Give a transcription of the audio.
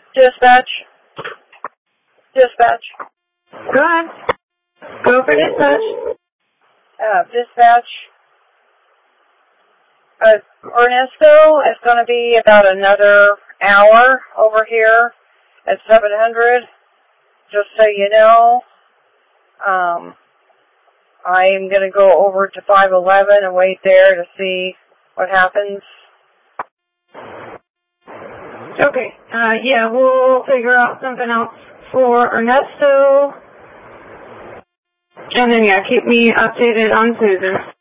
Dispatch. Dispatch. Go ahead. Go for dispatch. Dispatch. Ernesto is going to be about another hour over here at 700. Just so you know, I am going to go over to 511 and wait there to see what happens. Okay. Yeah, we'll figure out something else for Ernesto. And then, yeah, keep me updated on Susan.